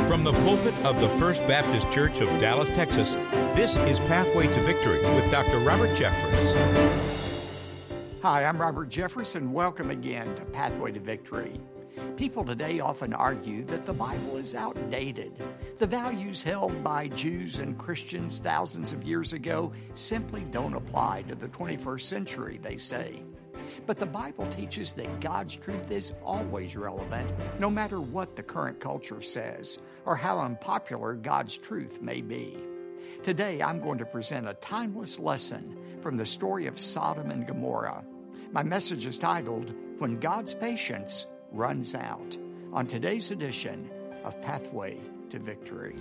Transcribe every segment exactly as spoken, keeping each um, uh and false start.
From the pulpit of the First Baptist Church of Dallas, Texas, this is Pathway to Victory with Doctor Robert Jeffress. Hi, I'm Robert Jeffress, and welcome again to Pathway to Victory. People today often argue that the Bible is outdated. The values held by Jews and Christians thousands of years ago simply don't apply to the twenty-first century, they say. But the Bible teaches that God's truth is always relevant, no matter what the current culture says, or how unpopular God's truth may be. Today, I'm going to present a timeless lesson from the story of Sodom and Gomorrah. My message is titled, When God's Patience Runs Out, on today's edition of Pathway to Victory.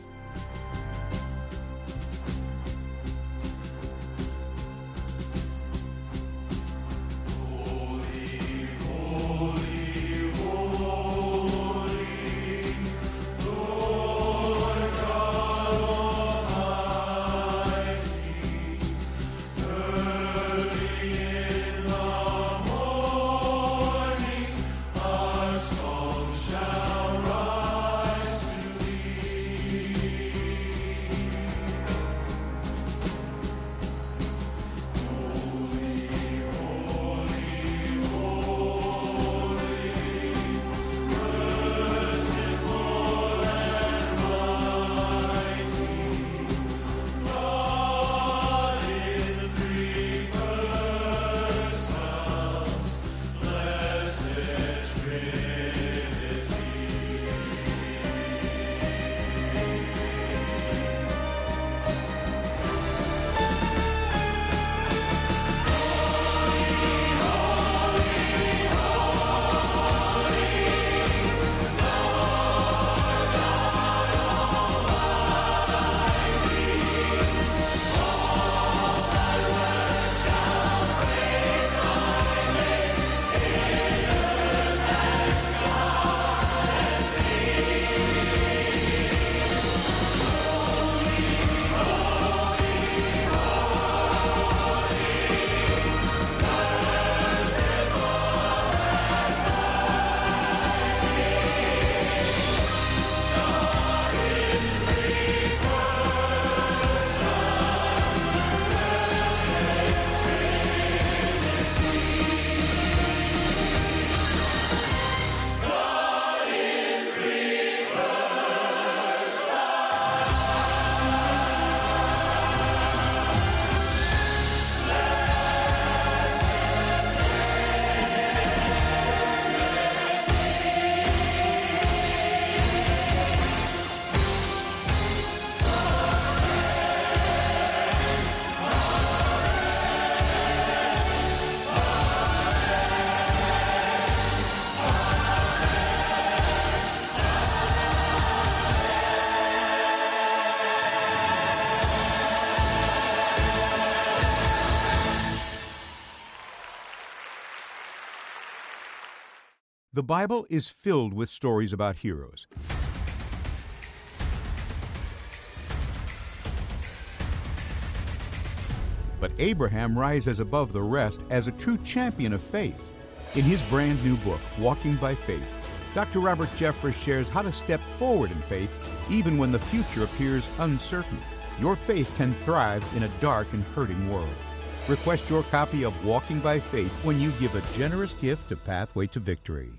The Bible is filled with stories about heroes. But Abraham rises above the rest as a true champion of faith. In his brand new book, Walking by Faith, Doctor Robert Jeffress shares how to step forward in faith even when the future appears uncertain. Your faith can thrive in a dark and hurting world. Request your copy of Walking by Faith when you give a generous gift to Pathway to Victory.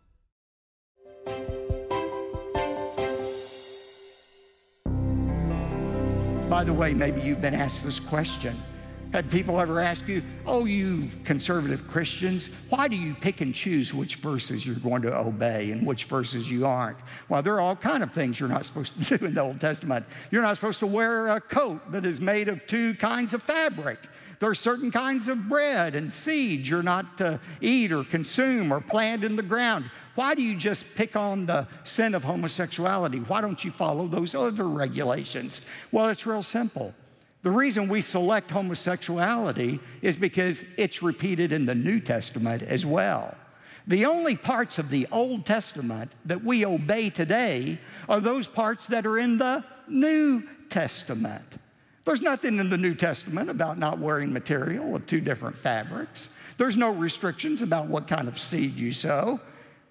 By the way, maybe you've been asked this question. Had people ever ask you, oh, you conservative Christians, why do you pick and choose which verses you're going to obey and which verses you aren't? Well, there are all kinds of things you're not supposed to do in the Old Testament. You're not supposed to wear a coat that is made of two kinds of fabric. There are certain kinds of bread and seeds you're not to eat or consume or plant in the ground. Why do you just pick on the sin of homosexuality? Why don't you follow those other regulations? Well, it's real simple. The reason we select homosexuality is because it's repeated in the New Testament as well. The only parts of the Old Testament that we obey today are those parts that are in the New Testament. There's nothing in the New Testament about not wearing material of two different fabrics. There's no restrictions about what kind of seed you sow.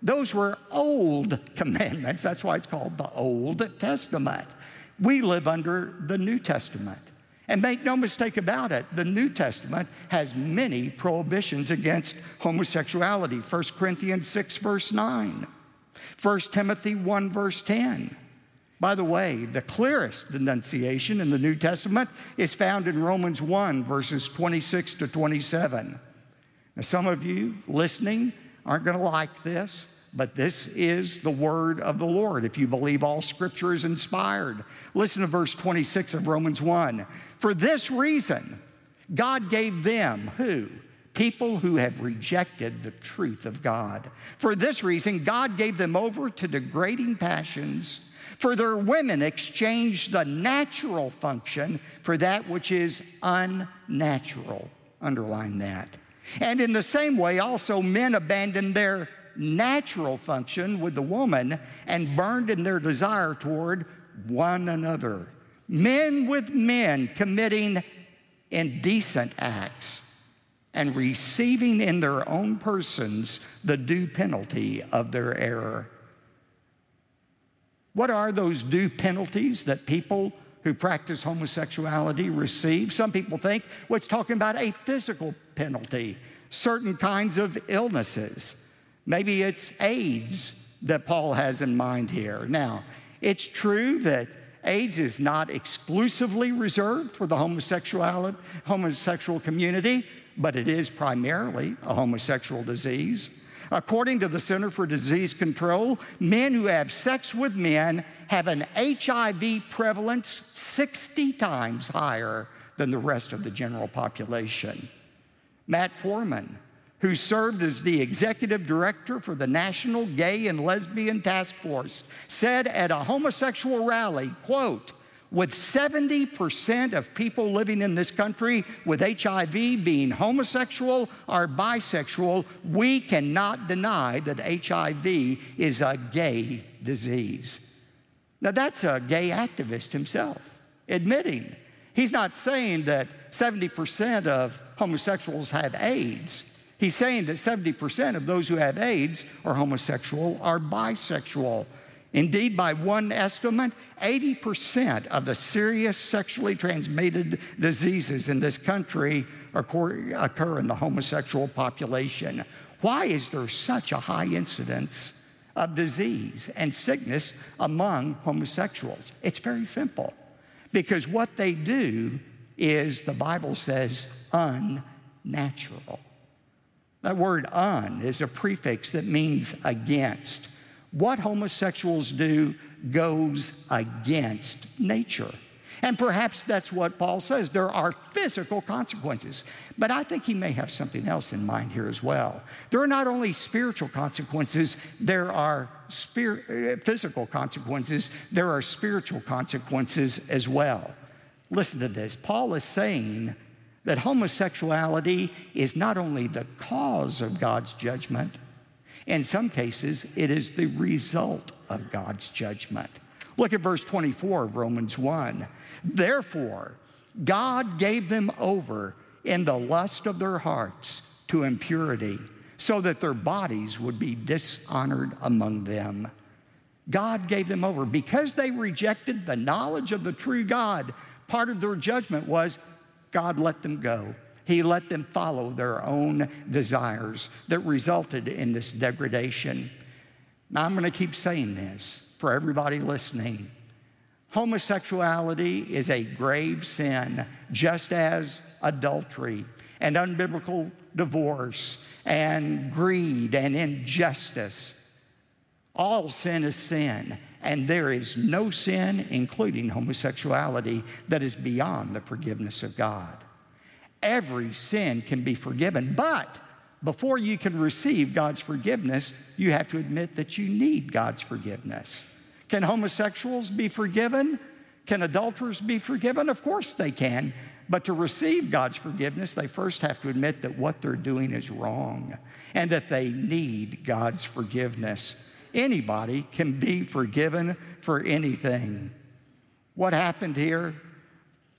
Those were old commandments. That's why it's called the Old Testament. We live under the New Testament. And make no mistake about it, the New Testament has many prohibitions against homosexuality. First Corinthians six, verse nine. First Timothy one, verse ten. By the way, the clearest denunciation in the New Testament is found in Romans one, verses twenty-six to twenty-seven. Now, some of you listening aren't going to like this, but this is the word of the Lord if you believe all Scripture is inspired. Listen to verse twenty-six of Romans one. For this reason, God gave them, who? People who have rejected the truth of God. For this reason, God gave them over to degrading passions, for their women exchanged the natural function for that which is unnatural. Underline that. And in the same way, also men abandoned their natural function with the woman and burned in their desire toward one another. Men with men committing indecent acts and receiving in their own persons the due penalty of their error. What are those due penalties that people who practice homosexuality receive? Some people think, well, it's talking about a physical penalty, certain kinds of illnesses. Maybe it's AIDS that Paul has in mind here. Now, it's true that AIDS is not exclusively reserved for the homosexual, homosexual community, but it is primarily a homosexual disease. According to the Center for Disease Control, men who have sex with men have an H I V prevalence sixty times higher than the rest of the general population. Matt Foreman, who served as the executive director for the National Gay and Lesbian Task Force, said at a homosexual rally, quote, with seventy percent of people living in this country with H I V being homosexual or bisexual, we cannot deny that H I V is a gay disease. Now, that's a gay activist himself admitting. He's not saying that seventy percent of homosexuals have AIDS. He's saying that seventy percent of those who have AIDS are homosexual or bisexual. Indeed, by one estimate, eighty percent of the serious sexually transmitted diseases in this country occur in the homosexual population. Why is there such a high incidence of disease and sickness among homosexuals? It's very simple. Because what they do is, the Bible says, unnatural. That word un is a prefix that means against. What homosexuals do goes against nature. And perhaps that's what Paul says. There are physical consequences. But I think he may have something else in mind here as well. There are not only spiritual consequences, there are spir- physical consequences, there are spiritual consequences as well. Listen to this. Paul is saying that homosexuality is not only the cause of God's judgment, in some cases, it is the result of God's judgment. Look at verse twenty-four of Romans one. Therefore, God gave them over in the lust of their hearts to impurity, so that their bodies would be dishonored among them. God gave them over because they rejected the knowledge of the true God. Part of their judgment was God let them go. He let them follow their own desires that resulted in this degradation. Now, I'm going to keep saying this for everybody listening. Homosexuality is a grave sin, just as adultery and unbiblical divorce and greed and injustice. All sin is sin, and there is no sin, including homosexuality, that is beyond the forgiveness of God. Every sin can be forgiven, but before you can receive God's forgiveness, you have to admit that you need God's forgiveness. Can homosexuals be forgiven? Can adulterers be forgiven? Of course they can. But to receive God's forgiveness, they first have to admit that what they're doing is wrong and that they need God's forgiveness. Anybody can be forgiven for anything. What happened here?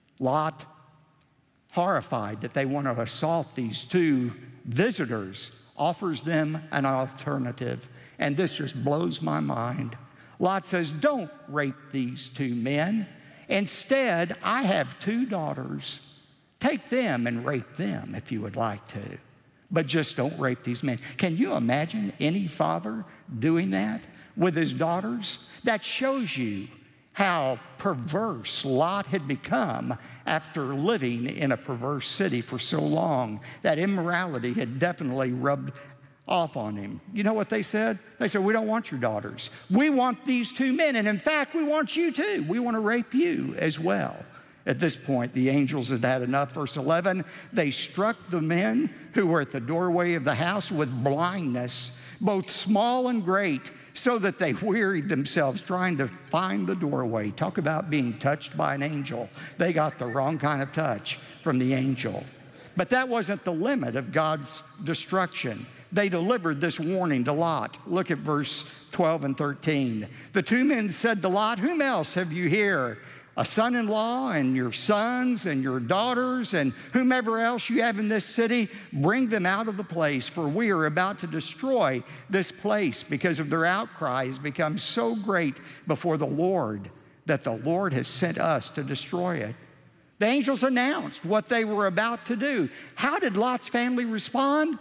Lot, horrified that they want to assault these two visitors, offers them an alternative. And this just blows my mind. Lot says, don't rape these two men. Instead, I have two daughters. Take them and rape them if you would like to. But just don't rape these men. Can you imagine any father doing that with his daughters? That shows you how perverse Lot had become after living in a perverse city for so long. That immorality had definitely rubbed off on him. You know what they said? They said, we don't want your daughters. We want these two men, and in fact, we want you too. We want to rape you as well. At this point, the angels had had enough. Verse eleven, they struck the men who were at the doorway of the house with blindness, both small and great, so that they wearied themselves trying to find the doorway. Talk about being touched by an angel. They got the wrong kind of touch from the angel. But that wasn't the limit of God's destruction. They delivered this warning to Lot. Look at verse twelve and thirteen. The two men said to Lot, whom else have you here? A son-in-law and your sons and your daughters and whomever else you have in this city, bring them out of the place, for we are about to destroy this place because of their outcry has become so great before the Lord that the Lord has sent us to destroy it. The angels announced what they were about to do. How did Lot's family respond?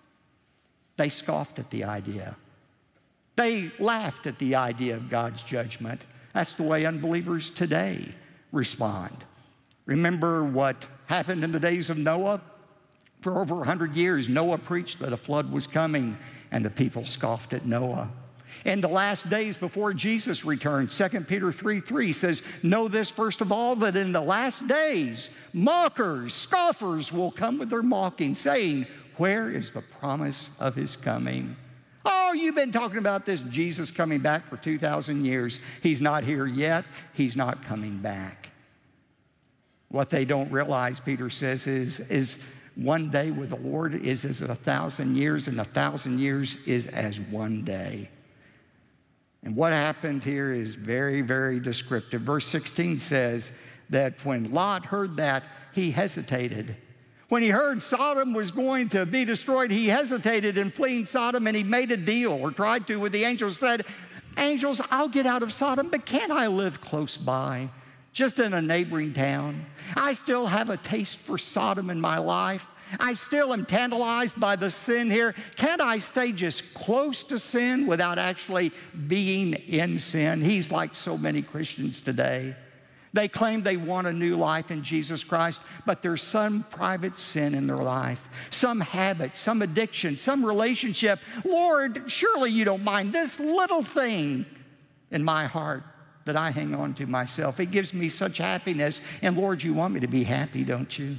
They scoffed at the idea. They laughed at the idea of God's judgment. That's the way unbelievers today respond. Remember what happened in the days of Noah? For over one hundred years, Noah preached that a flood was coming, and the people scoffed at Noah. In the last days before Jesus returned, Second Peter three three says, know this first of all, that in the last days, mockers, scoffers will come with their mocking, saying, where is the promise of his coming? Oh, you've been talking about this Jesus coming back for two thousand years. He's not here yet. He's not coming back. What they don't realize, Peter says, is, is one day with the Lord is as a thousand years, and a thousand years is as one day. And what happened here is very, very descriptive. Verse sixteen says that when Lot heard that, he hesitated. When he heard Sodom was going to be destroyed, he hesitated in fleeing Sodom, and he made a deal, or tried to, with the angels. Said, angels, I'll get out of Sodom, but can't I live close by, just in a neighboring town? I still have a taste for Sodom in my life. I still am tantalized by the sin here. Can't I stay just close to sin without actually being in sin? He's like so many Christians today. They claim they want a new life in Jesus Christ, but there's some private sin in their life, some habit, some addiction, some relationship. Lord, surely you don't mind this little thing in my heart that I hang on to myself. It gives me such happiness, and Lord, you want me to be happy, don't you?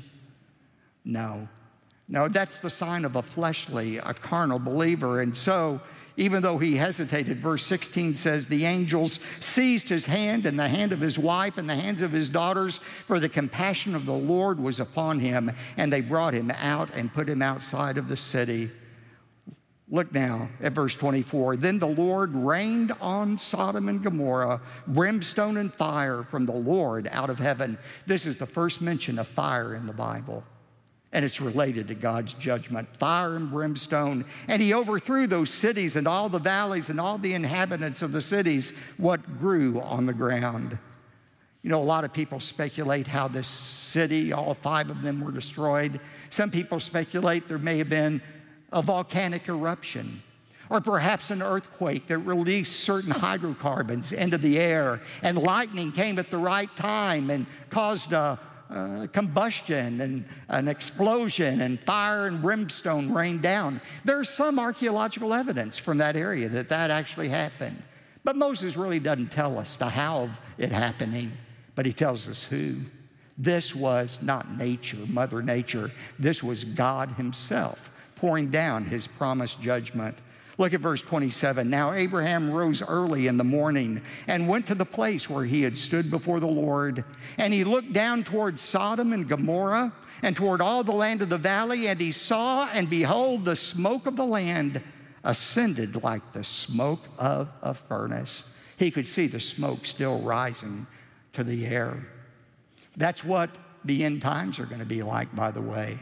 No. No, that's the sign of a fleshly, a carnal believer. And so, even though he hesitated, verse sixteen says, the angels seized his hand and the hand of his wife and the hands of his daughters, for the compassion of the Lord was upon him, and they brought him out and put him outside of the city. Look now at verse twenty-four. Then the Lord rained on Sodom and Gomorrah brimstone and fire from the Lord out of heaven. This is the first mention of fire in the Bible. And it's related to God's judgment, fire and brimstone. And he overthrew those cities and all the valleys and all the inhabitants of the cities, what grew on the ground. You know, a lot of people speculate how this city, all five of them were destroyed. Some people speculate there may have been a volcanic eruption, or perhaps an earthquake that released certain hydrocarbons into the air, and lightning came at the right time and caused a Uh, combustion and an explosion, and fire and brimstone rained down. There's some archaeological evidence from that area that that actually happened. But Moses really doesn't tell us the how of it happening, but he tells us who. This was not nature, Mother Nature. This was God himself pouring down his promised judgment. Look at verse twenty-seven. Now Abraham rose early in the morning and went to the place where he had stood before the Lord. And he looked down toward Sodom and Gomorrah and toward all the land of the valley, and he saw, and behold, the smoke of the land ascended like the smoke of a furnace. He could see the smoke still rising to the air. That's what the end times are going to be like, by the way.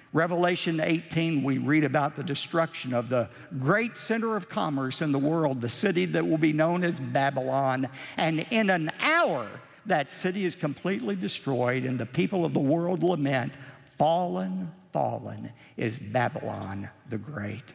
Revelation eighteen, we read about the destruction of the great center of commerce in the world, the city that will be known as Babylon. And in an hour, that city is completely destroyed, and the people of the world lament, fallen, fallen is Babylon the Great.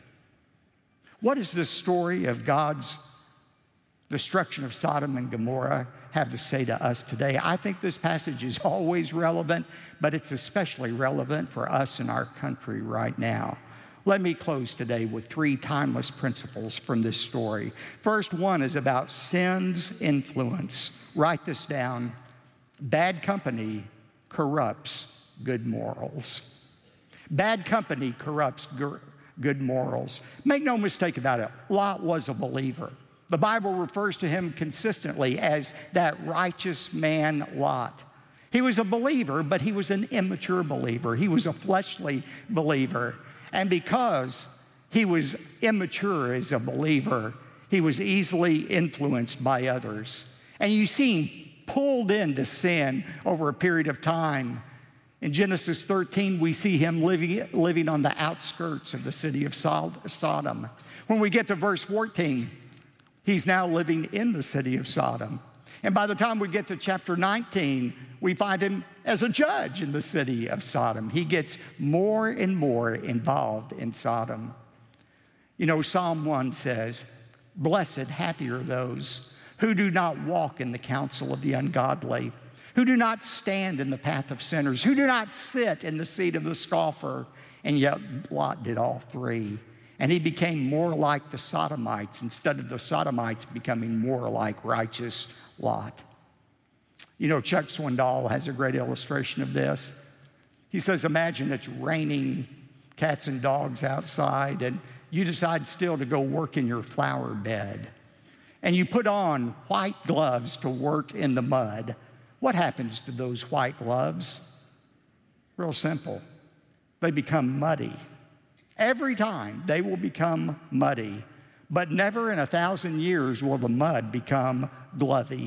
What does this story of God's destruction of Sodom and Gomorrah have to say to us today? I think this passage is always relevant, but it's especially relevant for us in our country right now. Let me close today with three timeless principles from this story. First one is about sin's influence. Write this down. Bad company corrupts good morals. Bad company corrupts good morals. Make no mistake about it, Lot was a believer. The Bible refers to him consistently as that righteous man Lot. He was a believer, but he was an immature believer. He was a fleshly believer. And because he was immature as a believer, he was easily influenced by others. And you see him pulled into sin over a period of time. In Genesis thirteen, we see him living, living on the outskirts of the city of Sodom. When we get to verse fourteen, he's now living in the city of Sodom. And by the time we get to chapter nineteen, we find him as a judge in the city of Sodom. He gets more and more involved in Sodom. You know, Psalm one says, "Blessed, happy are those who do not walk in the counsel of the ungodly, who do not stand in the path of sinners, who do not sit in the seat of the scoffer." And yet Lot did all three. And he became more like the Sodomites instead of the Sodomites becoming more like righteous Lot. You know, Chuck Swindoll has a great illustration of this. He says, imagine it's raining cats and dogs outside, and you decide still to go work in your flower bed. And you put on white gloves to work in the mud. What happens to those white gloves? Real simple. They become muddy. Every time they will become muddy, but never in a thousand years will the mud become glovey.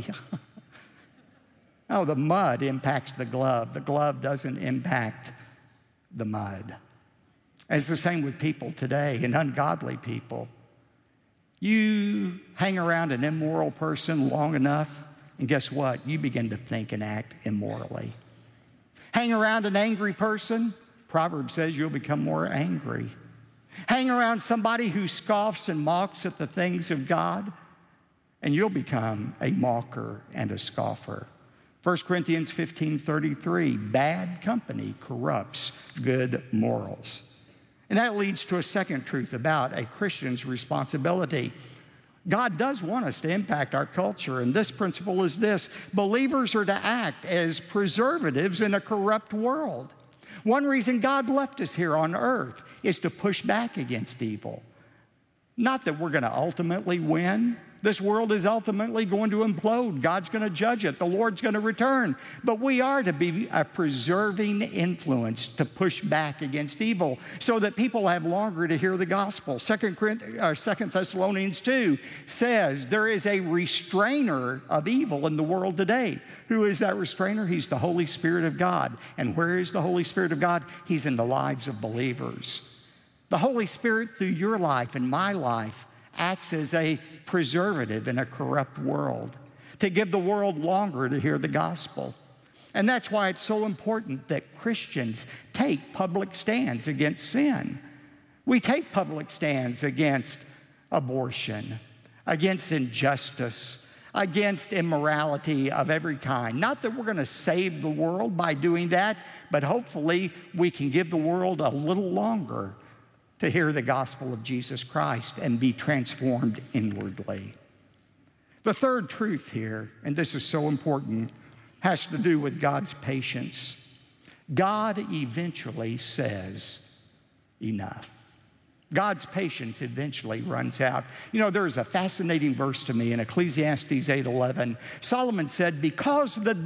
No, the mud impacts the glove. The glove doesn't impact the mud. And it's the same with people today and ungodly people. You hang around an immoral person long enough, and guess what? You begin to think and act immorally. Hang around an angry person, Proverbs says you'll become more angry. Hang around somebody who scoffs and mocks at the things of God, and you'll become a mocker and a scoffer. First Corinthians fifteen thirty-three, bad company corrupts good morals. And that leads to a second truth about a Christian's responsibility. God does want us to impact our culture, and this principle is this: believers are to act as preservatives in a corrupt world. One reason God left us here on earth is to push back against evil. Not that we're going to ultimately win. This world is ultimately going to implode. God's going to judge it. The Lord's going to return. But we are to be a preserving influence to push back against evil so that people have longer to hear the gospel. Second Thessalonians two says there is a restrainer of evil in the world today. Who is that restrainer? He's the Holy Spirit of God. And where is the Holy Spirit of God? He's in the lives of believers. The Holy Spirit, through your life and my life, acts as a preservative in a corrupt world, to give the world longer to hear the gospel. And that's why it's so important that Christians take public stands against sin. We take public stands against abortion, against injustice, against immorality of every kind. Not that we're going to save the world by doing that, but hopefully we can give the world a little longer to hear the gospel of Jesus Christ and be transformed inwardly. The third truth here, and this is so important, has to do with God's patience. God eventually says, enough. God's patience eventually runs out. You know, there is a fascinating verse to me in Ecclesiastes eight eleven. Solomon said, because the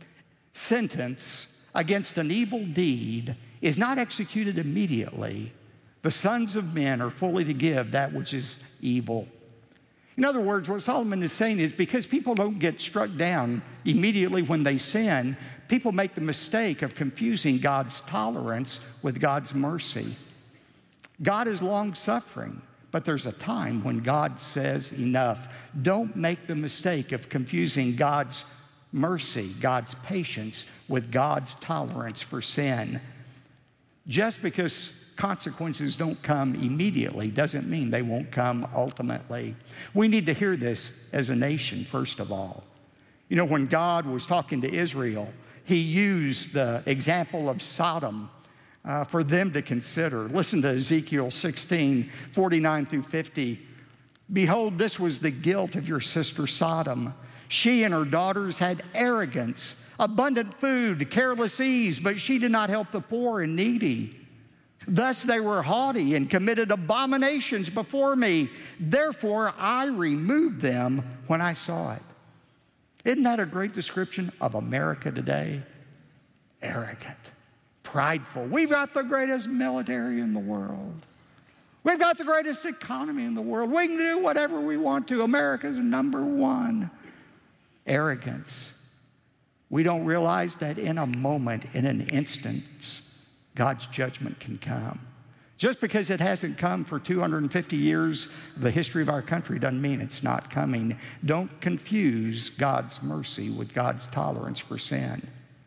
sentence against an evil deed is not executed immediately, the sons of men are fully to give that which is evil. In other words, what Solomon is saying is because people don't get struck down immediately when they sin, People make the mistake of confusing God's tolerance with God's mercy. God is long-suffering, but there's a time when God says enough. Don't make the mistake of confusing God's mercy, God's patience, with God's tolerance for sin. Just because consequences don't come immediately doesn't mean they won't come ultimately. We need to hear this as a nation, first of all. You know, when God was talking to Israel, he used the example of Sodom uh, for them to consider. Listen to Ezekiel sixteen, forty-nine through fifty. Behold, this was the guilt of your sister Sodom. She and her daughters had arrogance, abundant food, careless ease, but she did not help the poor and needy. Thus they were haughty and committed abominations before me. Therefore I removed them when I saw it. Isn't that a great description of America today? Arrogant, prideful. We've got the greatest military in the world. We've got the greatest economy in the world. We can do whatever we want to. America's number one. Arrogance. We don't realize that in a moment, in an instance, God's judgment can come. Just because it hasn't come for two hundred fifty years of the history of our country doesn't mean it's not coming. Don't confuse God's mercy with God's tolerance for sin.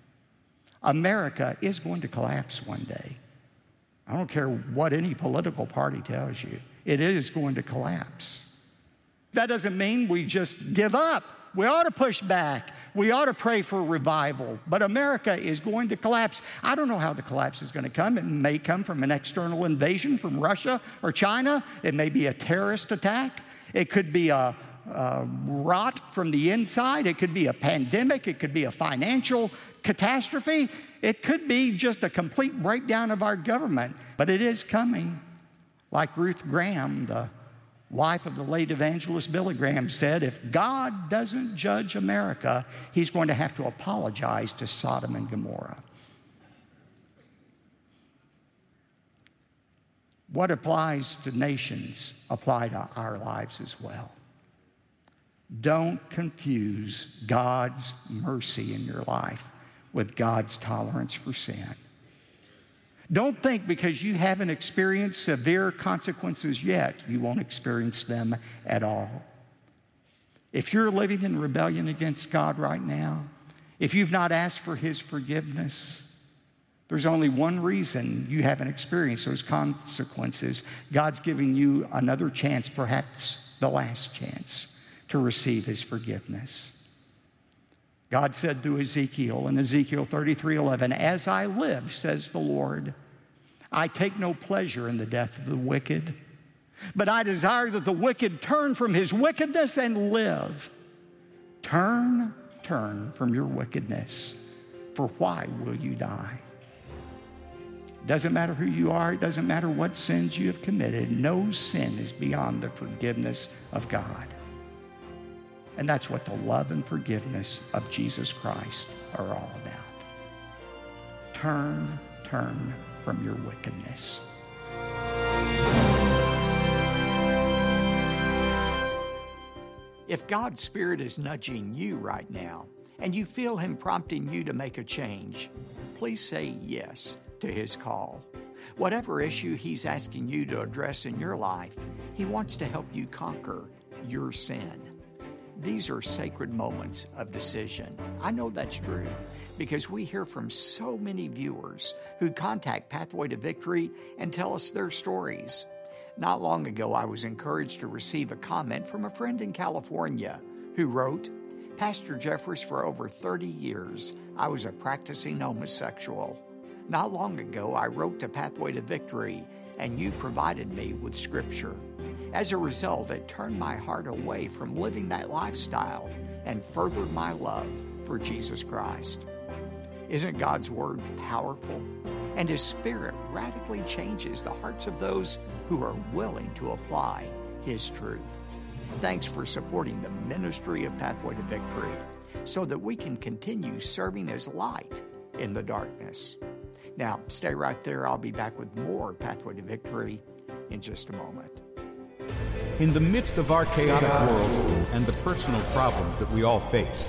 America is going to collapse one day. I don't care what any political party tells you. It is going to collapse. That doesn't mean we just give up. We ought to push back. We ought to pray for revival. But America is going to collapse. I don't know how the collapse is going to come. It may come from an external invasion from Russia or China. It may be a terrorist attack. It could be a, a rot from the inside. It could be a pandemic. It could be a financial catastrophe. It could be just a complete breakdown of our government. But it is coming. Like Ruth Graham, the wife of the late evangelist Billy Graham, said, if God doesn't judge America, he's going to have to apologize to Sodom and Gomorrah. What applies to nations apply to our lives as well. Don't confuse God's mercy in your life with God's tolerance for sin. Don't think because you haven't experienced severe consequences yet, you won't experience them at all. If you're living in rebellion against God right now, if you've not asked for his forgiveness, there's only one reason you haven't experienced those consequences. God's giving you another chance, perhaps the last chance, to receive his forgiveness. God said through Ezekiel in Ezekiel thirty-three eleven, as I live, says the Lord, I take no pleasure in the death of the wicked, but I desire that the wicked turn from his wickedness and live. Turn, turn from your wickedness, for why will you die? It doesn't matter who you are. It doesn't matter what sins you have committed. No sin is beyond the forgiveness of God. And that's what the love and forgiveness of Jesus Christ are all about. Turn, turn from your wickedness. If God's Spirit is nudging you right now, and you feel him prompting you to make a change, please say yes to his call. Whatever issue he's asking you to address in your life, he wants to help you conquer your sin. These are sacred moments of decision. I know that's true because we hear from so many viewers who contact Pathway to Victory and tell us their stories. Not long ago, I was encouraged to receive a comment from a friend in California who wrote, Pastor Jeffress, for over thirty years, I was a practicing homosexual. Not long ago, I wrote to Pathway to Victory, and you provided me with Scripture. As a result, it turned my heart away from living that lifestyle and furthered my love for Jesus Christ. Isn't God's Word powerful? And His Spirit radically changes the hearts of those who are willing to apply His truth. Thanks for supporting the ministry of Pathway to Victory so that we can continue serving as light in the darkness. Now, stay right there. I'll be back with more Pathway to Victory in just a moment. In the midst of our chaotic world and the personal problems that we all face,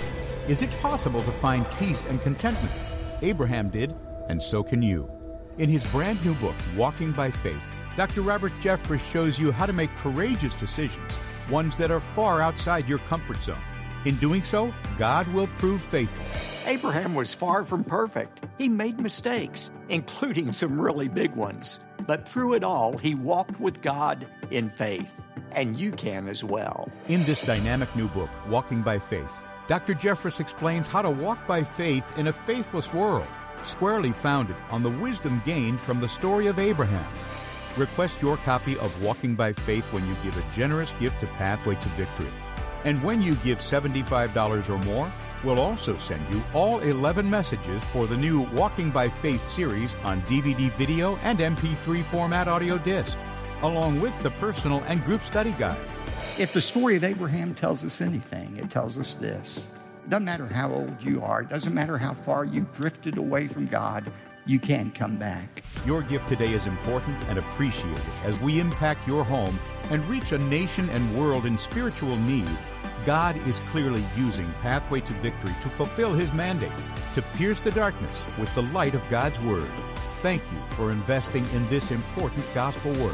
Is it possible to find peace and contentment? Abraham did, and so can you. In his brand new book, Walking by Faith, Doctor Robert Jeffress shows you how to make courageous decisions, ones that are far outside your comfort zone. In doing so, God will prove faithful. Abraham was far from perfect. He made mistakes, including some really big ones. But through it all, he walked with God in faith. And you can as well. In this dynamic new book, Walking by Faith, Doctor Jeffress explains how to walk by faith in a faithless world, squarely founded on the wisdom gained from the story of Abraham. Request your copy of Walking by Faith when you give a generous gift to Pathway to Victory. And when you give seventy-five dollars or more, we'll also send you all eleven messages for the new Walking by Faith series on D V D video and M P three format audio disc, along with the personal and group study guide. If the story of Abraham tells us anything, it tells us this. It doesn't matter how old you are. It doesn't matter how far you've drifted away from God. You can come back. Your gift today is important and appreciated as we impact your home and reach a nation and world in spiritual need. God is clearly using Pathway to Victory to fulfill His mandate, to pierce the darkness with the light of God's Word. Thank you for investing in this important gospel work.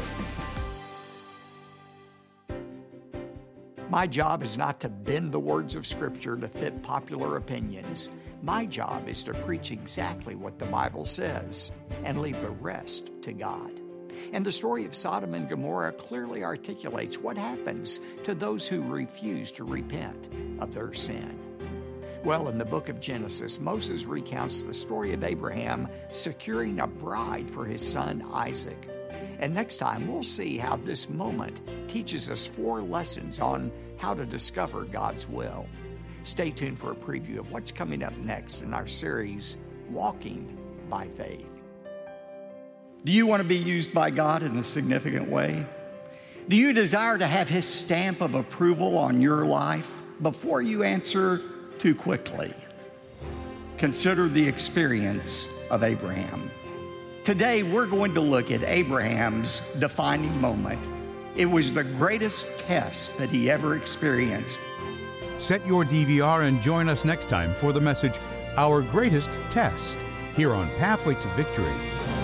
My job is not to bend the words of Scripture to fit popular opinions. My job is to preach exactly what the Bible says and leave the rest to God. And the story of Sodom and Gomorrah clearly articulates what happens to those who refuse to repent of their sin. Well, in the book of Genesis, Moses recounts the story of Abraham securing a bride for his son Isaac. And next time, we'll see how this moment teaches us four lessons on how to discover God's will. Stay tuned for a preview of what's coming up next in our series, Walking by Faith. Do you want to be used by God in a significant way? Do you desire to have His stamp of approval on your life? Before you answer too quickly, consider the experience of Abraham. Today, we're going to look at Abraham's defining moment. It was the greatest test that he ever experienced. Set your D V R and join us next time for the message, Our Greatest Test, here on Pathway to Victory.